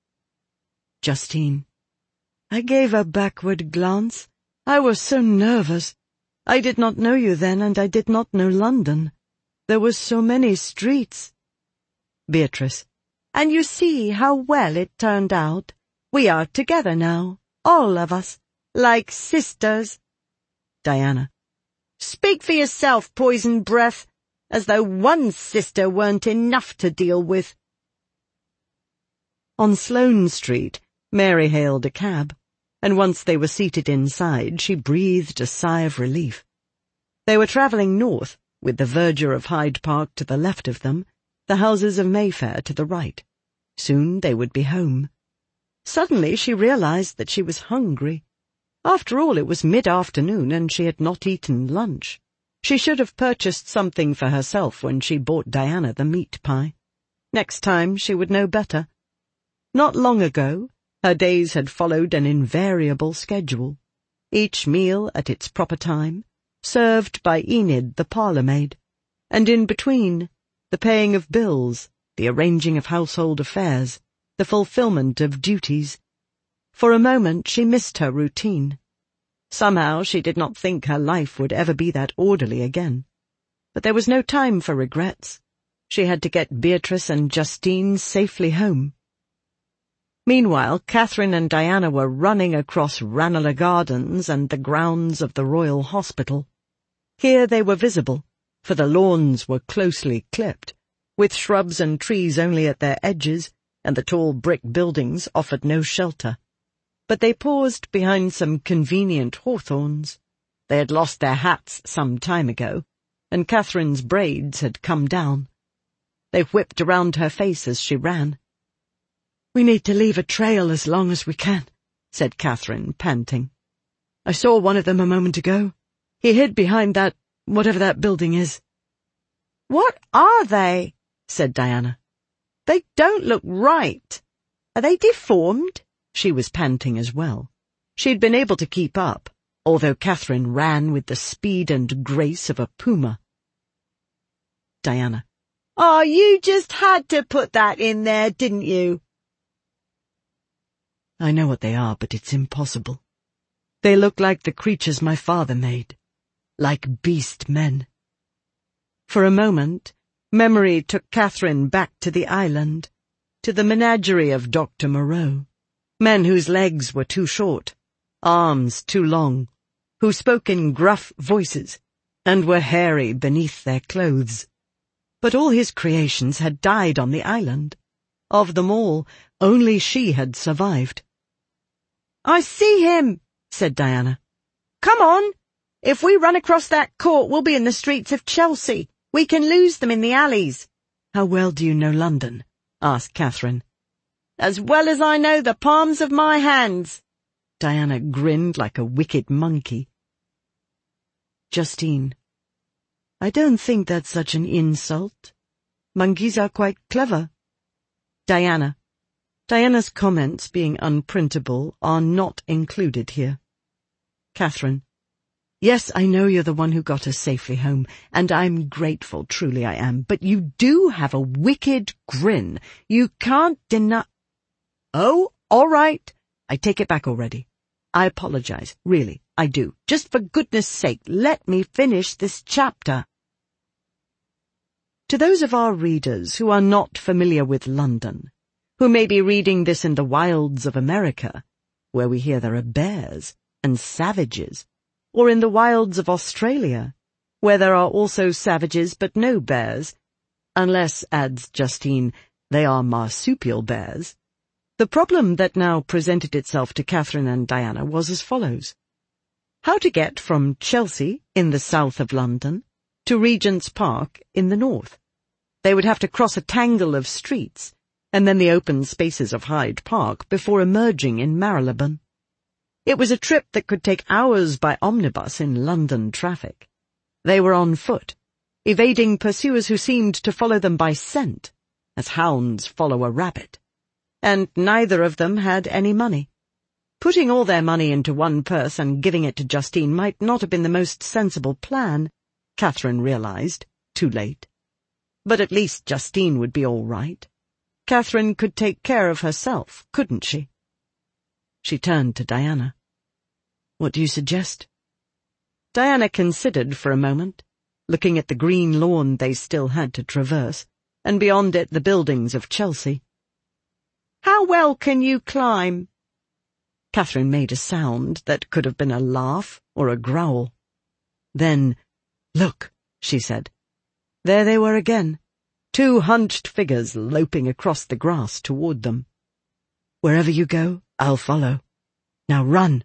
"Justine, I gave a backward glance. I was so nervous. I did not know you then, and I did not know London. There were so many streets." Beatrice, "And you see how well it turned out. We are together now, all of us, like sisters." Diana, "Speak for yourself, poison breath, as though one sister weren't enough to deal with." On Sloane Street, Mary hailed a cab, and once they were seated inside, she breathed a sigh of relief. They were travelling north, with the verdure of Hyde Park to the left of them, the houses of Mayfair to the right. Soon they would be home. Suddenly she realized that she was hungry. After all, it was mid-afternoon, and she had not eaten lunch. She should have purchased something for herself when she bought Diana the meat pie. Next time she would know better. Not long ago, her days had followed an invariable schedule, each meal at its proper time, served by Enid the parlour-maid, and in between, the paying of bills, the arranging of household affairs, the fulfillment of duties. For a moment she missed her routine. Somehow she did not think her life would ever be that orderly again. But there was no time for regrets. She had to get Beatrice and Justine safely home. Meanwhile, Catherine and Diana were running across Ranelagh Gardens and the grounds of the Royal Hospital. Here they were visible, for the lawns were closely clipped, with shrubs and trees only at their edges, and the tall brick buildings offered no shelter. But they paused behind some convenient hawthorns. They had lost their hats some time ago, and Catherine's braids had come down. They whipped around her face as she ran. "We need to leave a trail as long as we can," said Catherine, panting. "I saw one of them a moment ago. He hid behind that, whatever that building is." "What are they?" said Diana. "They don't look right. Are they deformed?" She was panting as well. She'd been able to keep up, although Catherine ran with the speed and grace of a puma. Diana. "Oh, you just had to put that in there, didn't you?" "I know what they are, but it's impossible. They look like the creatures my father made, like beast men." For a moment, memory took Catherine back to the island, to the menagerie of Dr. Moreau, men whose legs were too short, arms too long, who spoke in gruff voices, and were hairy beneath their clothes. But all his creations had died on the island. Of them all, only she had survived. "I see him," said Diana. "Come on! If we run across that court, we'll be in the streets of Chelsea. We can lose them in the alleys." "How well do you know London?" asked Catherine. "As well as I know the palms of my hands." Diana grinned like a wicked monkey. Justine. "I don't think that's such an insult. Monkeys are quite clever." Diana. Diana's comments, being unprintable, are not included here. Catherine. "Yes, I know you're the one who got us safely home, and I'm grateful, truly I am, but you do have a wicked grin. You can't deny—" "Oh, all right. I take it back already. I apologize, really, I do. Just for goodness sake, let me finish this chapter." To those of our readers who are not familiar with London, who may be reading this in the wilds of America, where we hear there are bears and savages, or in the wilds of Australia, where there are also savages but no bears, unless, adds Justine, they are marsupial bears, the problem that now presented itself to Catherine and Diana was as follows. How to get from Chelsea, in the south of London, to Regent's Park, in the north. They would have to cross a tangle of streets, and then the open spaces of Hyde Park before emerging in Marylebone. It was a trip that could take hours by omnibus in London traffic. They were on foot, evading pursuers who seemed to follow them by scent, as hounds follow a rabbit. And neither of them had any money. Putting all their money into one purse and giving it to Justine might not have been the most sensible plan, Catherine realized, too late. But at least Justine would be all right. Catherine could take care of herself, couldn't she? She turned to Diana. "What do you suggest?" Diana considered for a moment, looking at the green lawn they still had to traverse, and beyond it the buildings of Chelsea. "How well can you climb?" Catherine made a sound that could have been a laugh or a growl. Then, "Look," she said. There they were again, two hunched figures loping across the grass toward them. "Wherever you go, I'll follow. Now run."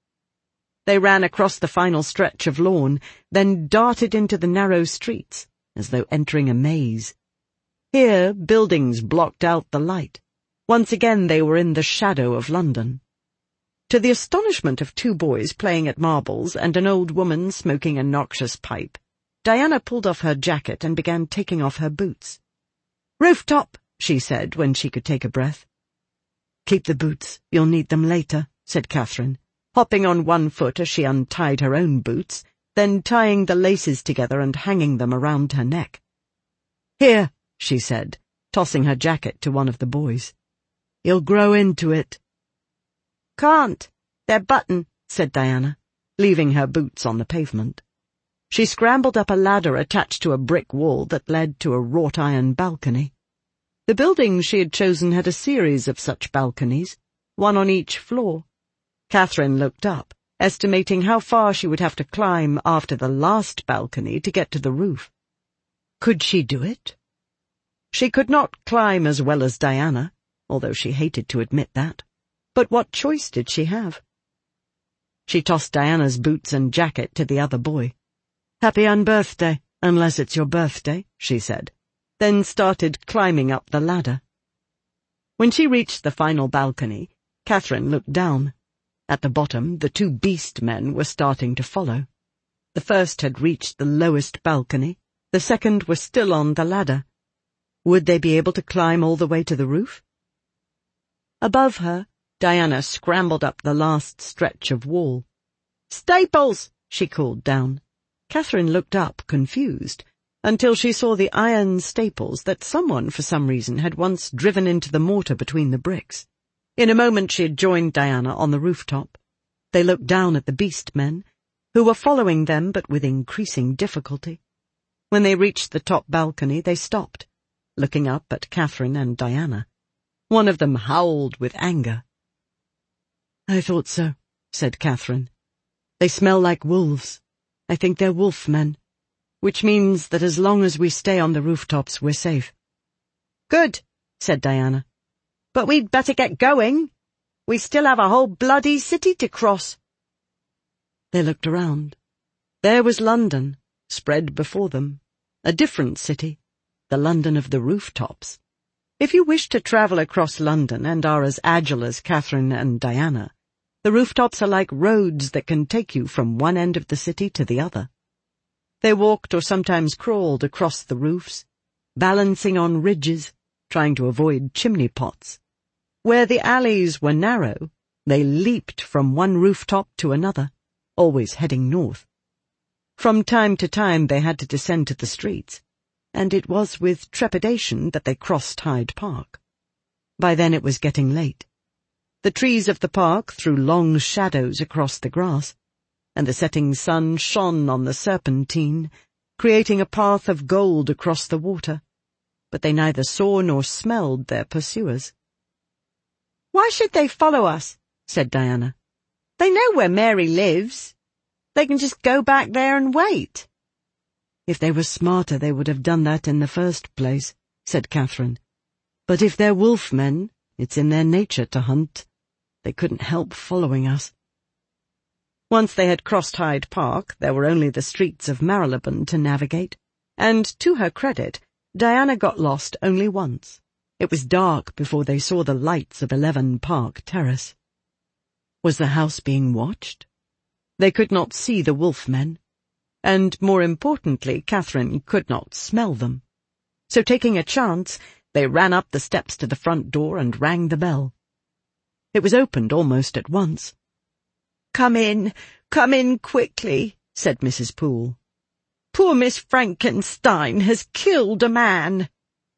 They ran across the final stretch of lawn, then darted into the narrow streets, as though entering a maze. Here, buildings blocked out the light. Once again they were in the shadow of London. To the astonishment of two boys playing at marbles and an old woman smoking a noxious pipe, Diana pulled off her jacket and began taking off her boots. "Rooftop," she said when she could take a breath. "Keep the boots, you'll need them later," said Catherine, hopping on one foot as she untied her own boots, then tying the laces together and hanging them around her neck. "Here," she said, tossing her jacket to one of the boys. "You'll grow into it." "Can't. They're button," said Diana, leaving her boots on the pavement. She scrambled up a ladder attached to a brick wall that led to a wrought-iron balcony. The building she had chosen had a series of such balconies, one on each floor. Catherine looked up, estimating how far she would have to climb after the last balcony to get to the roof. Could she do it? She could not climb as well as Diana, although she hated to admit that. But what choice did she have? She tossed Diana's boots and jacket to the other boy. "Happy unbirthday, unless it's your birthday," she said, then started climbing up the ladder. When she reached the final balcony, Catherine looked down. At the bottom, the two beast men were starting to follow. The first had reached the lowest balcony, the second was still on the ladder. Would they be able to climb all the way to the roof? Above her, Diana scrambled up the last stretch of wall. "Staples!" she called down. Catherine looked up, confused, until she saw the iron staples that someone, for some reason, had once driven into the mortar between the bricks. In a moment she had joined Diana on the rooftop. They looked down at the beast men, who were following them but with increasing difficulty. When they reached the top balcony, they stopped, looking up at Catherine and Diana. One of them howled with anger. "I thought so," said Catherine. "They smell like wolves. I think they're wolf men, which means that as long as we stay on the rooftops, we're safe." "Good," said Diana. "But we'd better get going. We still have a whole bloody city to cross." They looked around. There was London, spread before them. A different city, the London of the rooftops. If you wish to travel across London and are as agile as Catherine and Diana, the rooftops are like roads that can take you from one end of the city to the other. They walked or sometimes crawled across the roofs, balancing on ridges, trying to avoid chimney pots. Where the alleys were narrow, they leaped from one rooftop to another, always heading north. From time to time they had to descend to the streets, and it was with trepidation that they crossed Hyde Park. By then it was getting late. The trees of the park threw long shadows across the grass, and the setting sun shone on the Serpentine, creating a path of gold across the water, but they neither saw nor smelled their pursuers. "Why should they follow us?" said Diana. "They know where Mary lives. They can just go back there and wait." "If they were smarter, they would have done that in the first place," said Catherine. "But if they're wolf men, it's in their nature to hunt. They couldn't help following us." Once they had crossed Hyde Park, there were only the streets of Marylebone to navigate, and, to her credit, Diana got lost only once. It was dark before they saw the lights of 11 Park Terrace. Was the house being watched? They could not see the wolf men, and, more importantly, Catherine could not smell them. So taking a chance, they ran up the steps to the front door and rang the bell. It was opened almost at once. Come in quickly," said Mrs. Poole. "Poor Miss Frankenstein has killed a man."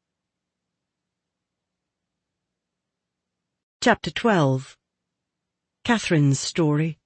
Chapter 12. Catherine's Story.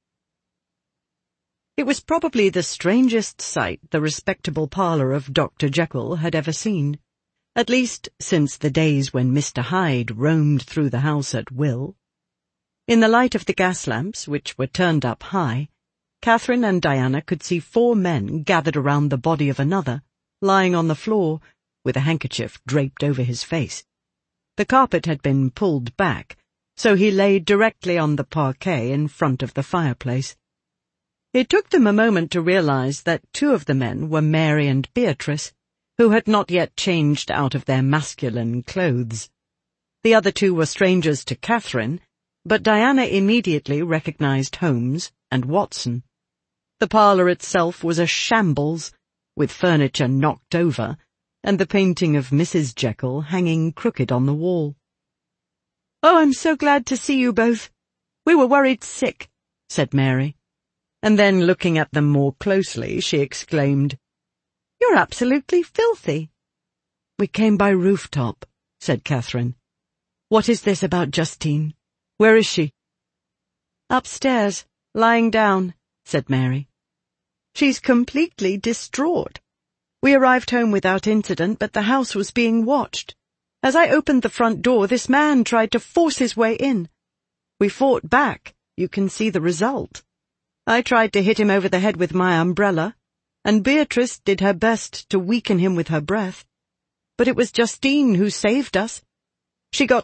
It was probably the strangest sight the respectable parlour of Dr. Jekyll had ever seen, at least since the days when Mr. Hyde roamed through the house at will. In the light of the gas lamps, which were turned up high, Catherine and Diana could see 4 men gathered around the body of another, lying on the floor, with a handkerchief draped over his face. The carpet had been pulled back, so he lay directly on the parquet in front of the fireplace. It took them a moment to realize that 2 of the men were Mary and Beatrice, who had not yet changed out of their masculine clothes. The other 2 were strangers to Catherine, but Diana immediately recognized Holmes and Watson. The parlour itself was a shambles, with furniture knocked over, and the painting of Mrs. Jekyll hanging crooked on the wall. "Oh, I'm so glad to see you both. We were worried sick," said Mary. And then, looking at them more closely, she exclaimed, "You're absolutely filthy." "We came by rooftop," said Catherine. "What is this about Justine? Where is she?" "Upstairs, lying down," said Mary. "She's completely distraught. We arrived home without incident, but the house was being watched. As I opened the front door, this man tried to force his way in. We fought back. You can see the result." I tried to hit him over the head with my umbrella, and Beatrice did her best to weaken him with her breath. But it was Justine who saved us. She got